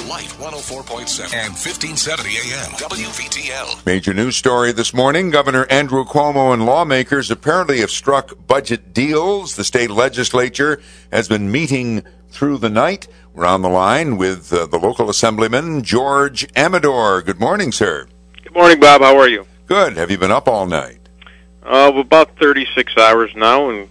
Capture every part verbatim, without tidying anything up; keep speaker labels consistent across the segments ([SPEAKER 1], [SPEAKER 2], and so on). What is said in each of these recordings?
[SPEAKER 1] Light one oh four point seven and fifteen seventy A M W V T L.
[SPEAKER 2] Major news story this morning. Governor Andrew Cuomo and lawmakers apparently have struck budget deals. The state legislature has been meeting through the night. We're on the line with uh, the local assemblyman, George Amador. Good morning, sir.
[SPEAKER 3] Good morning, Bob. How are you?
[SPEAKER 2] Good. Have you been up all night?
[SPEAKER 3] Uh, about thirty-six hours now, and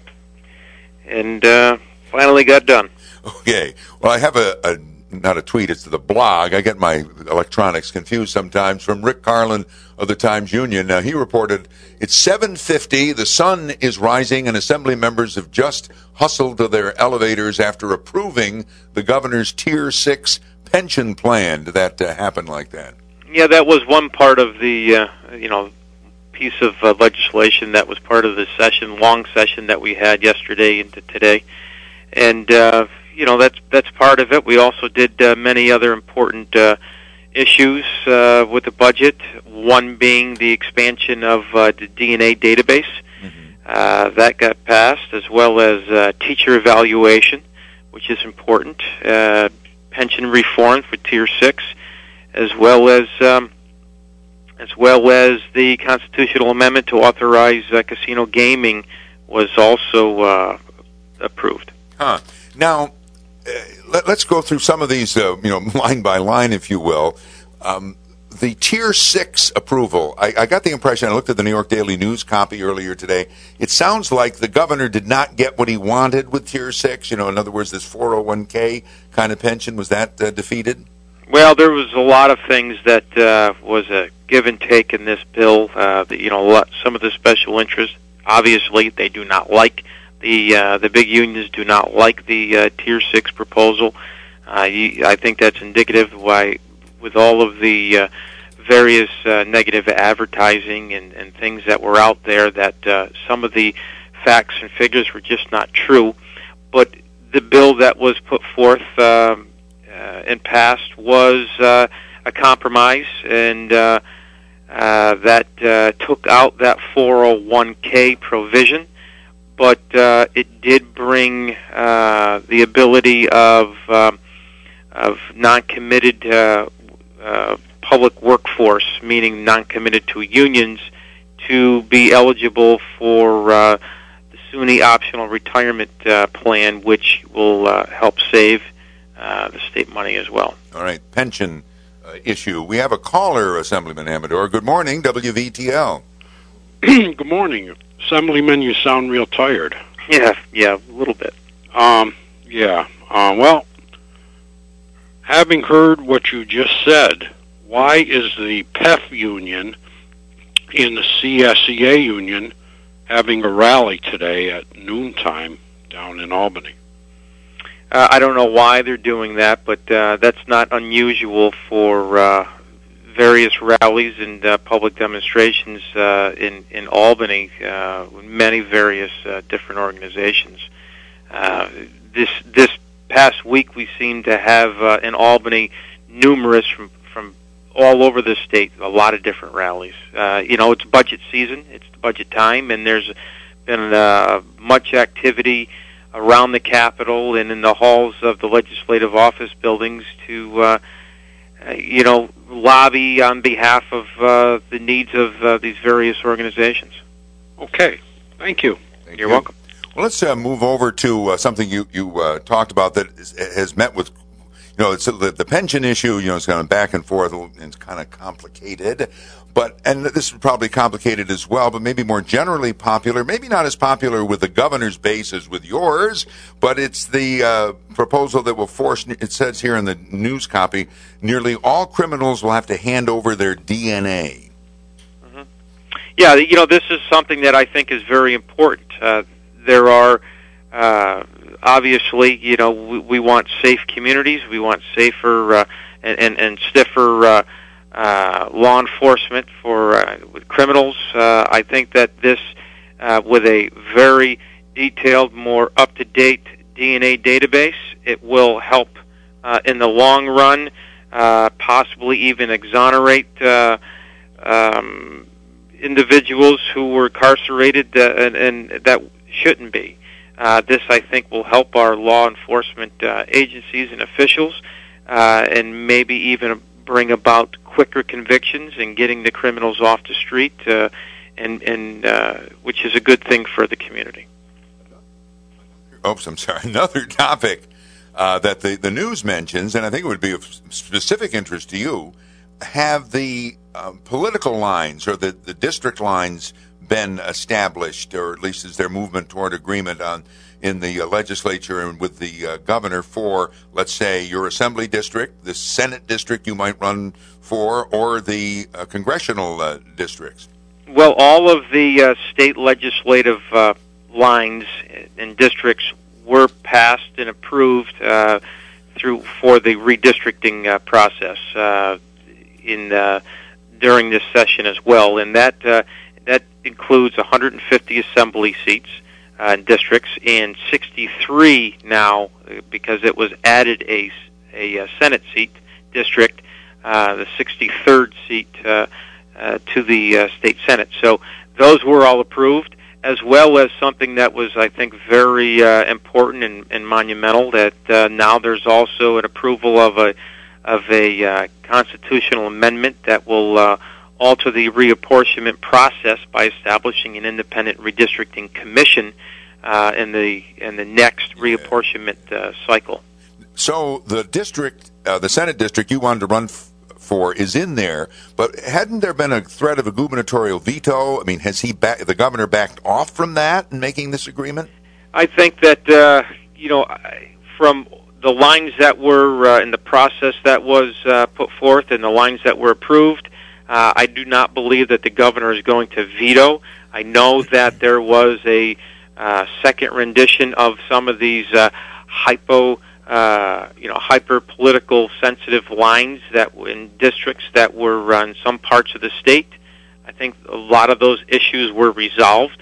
[SPEAKER 3] and uh, finally got done.
[SPEAKER 2] Okay. Well, I have a, a not a tweet, it's the blog. I get my electronics confused sometimes, from Rick Carlin of the Times-Union. Now, he reported it's seven fifty, the sun is rising, and assembly members have just hustled to their elevators after approving the governor's Tier six pension plan. Did that uh, happen like that?
[SPEAKER 3] Yeah, that was one part of the, uh, you know, piece of uh, legislation that was part of the session, long session that we had yesterday into today. And, uh, you know, that's that's part of it. We also did uh, many other important uh, issues uh, with the budget, one being the expansion of uh, the D N A database. Mm-hmm. Uh, that got passed, as well as uh, teacher evaluation, which is important, uh, pension reform for Tier six, as well as um, as well as the constitutional amendment to authorize uh, casino gaming was also uh, approved.
[SPEAKER 2] Huh. Now, uh, let, let's go through some of these, uh, you know, line by line, if you will. Um, the Tier six approval, I, I got the impression, I looked at the New York Daily News copy earlier today, it sounds like the governor did not get what he wanted with Tier six. You know, in other words, this four oh one k kind of pension, was that uh, defeated?
[SPEAKER 3] Well, there was a lot of things that uh, was a give and take in this bill. Uh, the, you know, a lot, some of the special interests, obviously, they do not like the uh, the big unions do not like the uh, Tier six proposal. Uh, you, I think that's indicative of why, with all of the uh, various uh, negative advertising and, and things that were out there, that uh, some of the facts and figures were just not true. But the bill that was put forth um, uh, and passed was uh, a compromise, and uh, uh, that uh, took out that four oh one k provision, but uh, it did bring uh, the ability of um, of non-committed uh, uh, public workforce, meaning non-committed to unions, to be eligible for uh, the SUNY optional retirement uh, plan, which will uh, help save uh, the state money as well.
[SPEAKER 2] All right, pension uh, issue. We have a caller, Assemblyman Amador. Good morning, W V T L.
[SPEAKER 4] Good morning. Assemblyman, you sound real tired.
[SPEAKER 3] Yeah, yeah, a little bit.
[SPEAKER 4] Um, yeah. Uh, well, having heard what you just said, why is the P E F union and the C S E A union having a rally today at noontime down in Albany?
[SPEAKER 3] Uh, I don't know why they're doing that, but uh, that's not unusual for uh, various rallies and uh, public demonstrations uh, in, in Albany, uh, with many various uh, different organizations. Uh, this this past week, we seem to have uh, in Albany numerous from, from all over the state, a lot of different rallies. Uh, you know, it's budget season, it's the budget time, and there's been uh, much activity around the Capitol and in the halls of the legislative office buildings to, uh, uh, you know, lobby on behalf of uh, the needs of uh, these various organizations.
[SPEAKER 4] Okay. Thank you.
[SPEAKER 2] Thank
[SPEAKER 3] You're
[SPEAKER 2] you.
[SPEAKER 3] welcome.
[SPEAKER 2] Well, let's uh, move over to uh, something you, you uh, talked about that is, has met with, you know, it's, the, the pension issue, you know, it's kind of back and forth, and it's kind of complicated. But, and this is probably complicated as well, but maybe more generally popular, maybe not as popular with the governor's base as with yours, but it's the uh, proposal that will force, it says here in the news copy, nearly all criminals will have to hand over their D N A.
[SPEAKER 3] Mm-hmm. Yeah, you know, this is something that I think is very important. Uh, there are, uh, obviously, you know, we, we want safe communities, we want safer uh, and, and, and stiffer uh, Uh, law enforcement for uh, with criminals. Uh, I think that this, uh, with a very detailed, more up-to-date D N A database, it will help uh, in the long run, uh, possibly even exonerate uh, um, individuals who were incarcerated uh, and, and that shouldn't be. Uh, this, I think, will help our law enforcement uh, agencies and officials. uh, and maybe even bring about quicker convictions and getting the criminals off the street, uh, and, and uh, which is a good thing for the community.
[SPEAKER 2] Oops, I'm sorry. Another topic uh, that the, the news mentions, and I think it would be of specific interest to you, have the uh, political lines or the, the district lines been established, or at least is there movement toward agreement on in the uh, legislature and with the uh, governor for, let's say, your assembly district, the Senate district you might run for, or the uh, congressional uh, districts?
[SPEAKER 3] Well, all of the uh, state legislative uh, lines and districts were passed and approved uh, through for the redistricting uh, process uh, in uh, during this session as well, and that uh, that includes one hundred fifty assembly seats. Uh, districts and sixty-three now, uh, because it was added a, a, a Senate seat district, uh, the sixty-third seat uh, uh, to the uh, state Senate. So those were all approved, as well as something that was, I think, very uh, important and, and monumental, that uh, now there's also an approval of a, of a uh, constitutional amendment that will uh, alter the reapportionment process by establishing an independent redistricting commission uh, in the in the next reapportionment uh, cycle.
[SPEAKER 2] So the district, uh, the Senate district you wanted to run f- for, is in there, but hadn't there been a threat of a gubernatorial veto? I mean, has he ba- the governor backed off from that in making this agreement?
[SPEAKER 3] I think that uh, you know, from the lines that were uh, in the process that was uh, put forth and the lines that were approved, Uh, I do not believe that the governor is going to veto. I know that there was a uh, second rendition of some of these uh, hypo, uh, you know, hyper political sensitive lines that in districts that were in some parts of the state. I think a lot of those issues were resolved,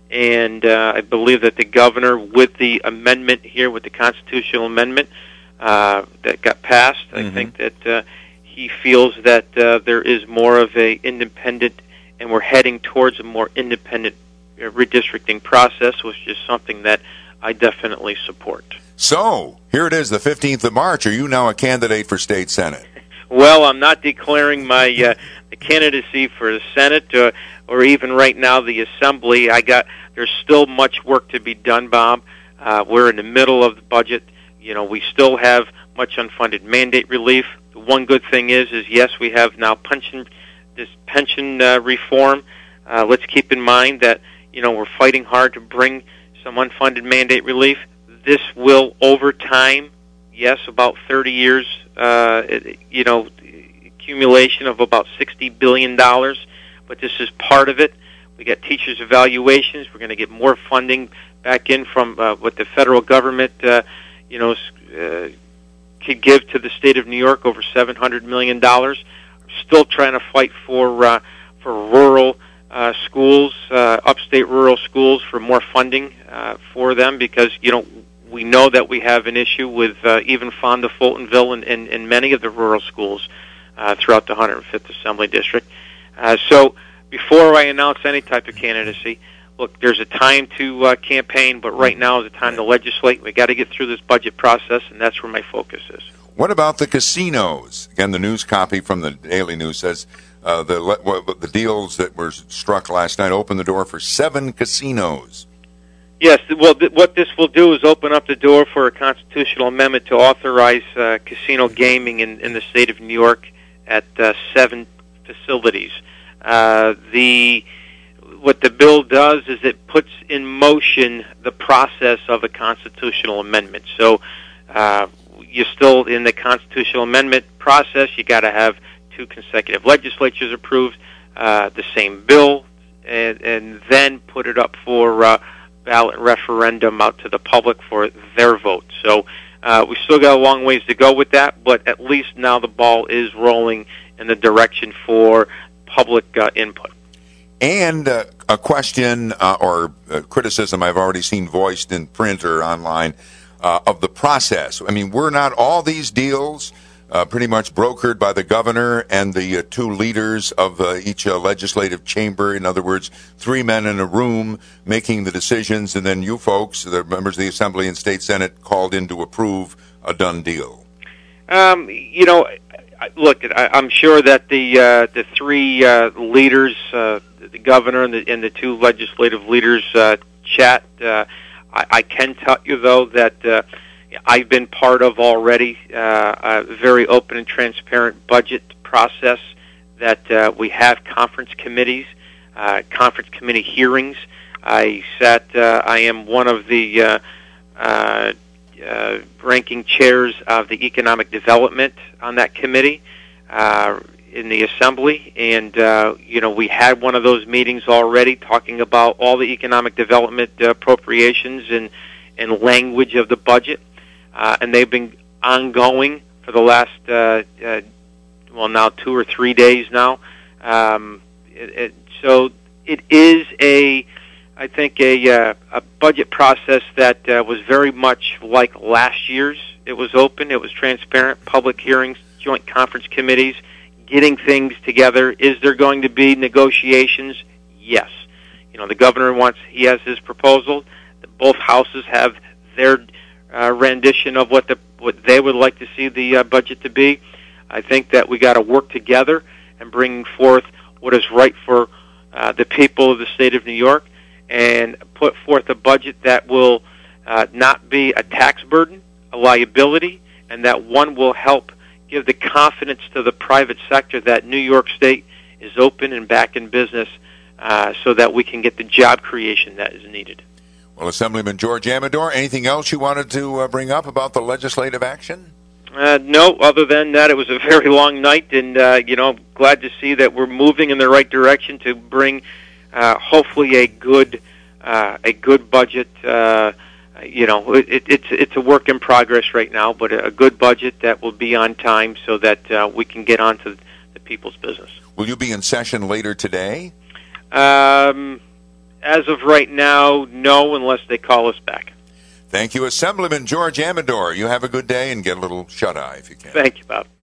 [SPEAKER 3] and uh, I believe that the governor, with the amendment here, with the constitutional amendment uh, that got passed, mm-hmm. I think that. Uh, He feels that uh, there is more of a independent, and we're heading towards a more independent uh, redistricting process, which is something that I definitely support.
[SPEAKER 2] So, here it is, the fifteenth of March. Are you now a candidate for state Senate?
[SPEAKER 3] Well, I'm not declaring my uh, the candidacy for the Senate, uh, or even right now the Assembly. I got there's still much work to be done, Bob. Uh, we're in the middle of the budget. You know, we still have much unfunded mandate relief. The one good thing is, is yes, we have now pension, this pension uh, reform. Uh, let's keep in mind that, you know, we're fighting hard to bring some unfunded mandate relief. This will, over time, yes, about thirty years, uh, you know, accumulation of about sixty billion dollars, but this is part of it. We got teachers' evaluations. We're going to get more funding back in from uh, what the federal government, uh, you know, uh, could give to the state of New York, over seven hundred million dollars. We're still trying to fight for uh, for rural uh, schools, uh, upstate rural schools, for more funding uh, for them, because, you know, we know that we have an issue with uh, even Fonda, Fultonville, and, and, and many of the rural schools uh, throughout the one hundred fifth Assembly District. Uh, so before I announce any type of candidacy, look, there's a time to uh, campaign, but right now is the time to legislate. We got to get through this budget process, and that's where my focus is.
[SPEAKER 2] What about the casinos? Again, the news copy from the Daily News says uh, the the deals that were struck last night opened the door for seven casinos.
[SPEAKER 3] Yes, well, th- what this will do is open up the door for a constitutional amendment to authorize uh, casino gaming in, in the state of New York at uh, seven facilities. Uh, the What the bill does is it puts in motion the process of a constitutional amendment. So uh, you're still in the constitutional amendment process. You got to have two consecutive legislatures approve uh, the same bill, and, and then put it up for uh, ballot referendum out to the public for their vote. So uh, we still got a long ways to go with that, but at least now the ball is rolling in the direction for public uh, input.
[SPEAKER 2] And uh, a question uh, or uh, criticism I've already seen voiced in print or online uh, of the process. I mean, were not all these deals uh, pretty much brokered by the governor and the uh, two leaders of uh, each uh, legislative chamber? In other words, three men in a room making the decisions, and then you folks, the members of the Assembly and State Senate, called in to approve a done deal.
[SPEAKER 3] Um, you know, I, look, I, I'm sure that the uh, the three uh, leaders, uh, the governor and the, and the two legislative leaders, uh, chat. Uh, I, I can tell you though that uh, I've been part of already uh, a very open and transparent budget process. That uh, we have conference committees, uh, conference committee hearings. I sat. Uh, I am one of the uh, uh, uh, ranking chairs of the economic development on that committee uh, in the assembly, and uh, you know we had one of those meetings already, talking about all the economic development uh, appropriations and and language of the budget, uh, and they've been ongoing for the last. Uh, uh, well, now two or three days now. Um, it, it, so it is a, I think, a, uh, a budget process that uh, was very much like last year's. It was open, it was transparent, public hearings, joint conference committees, getting things together. Is there going to be negotiations? Yes. You know, the governor wants, he has his proposal. Both houses have their uh, rendition of what the what they would like to see the uh, budget to be. I think that we got to work together and bring forth what is right for uh, the people of the state of New York, and put forth a budget that will uh, not be a tax burden, a liability, and that one will help give the confidence to the private sector that New York State is open and back in business, uh, so that we can get the job creation that is needed.
[SPEAKER 2] Well, Assemblyman George Amedore, anything else you wanted to uh, bring up about the legislative action?
[SPEAKER 3] Uh, no, other than that, it was a very long night, and, uh, you know, glad to see that we're moving in the right direction to bring, uh, hopefully a good, uh, a good budget. Uh, you know, it, it's, it's a work in progress right now, but a good budget that will be on time so that, uh, we can get on to the people's business.
[SPEAKER 2] Will you be in session later today?
[SPEAKER 3] Um, as of right now, no, unless they call us back.
[SPEAKER 2] Thank you, Assemblyman George Amedore. You have a good day and get a little shut-eye if you can.
[SPEAKER 3] Thank you, Bob.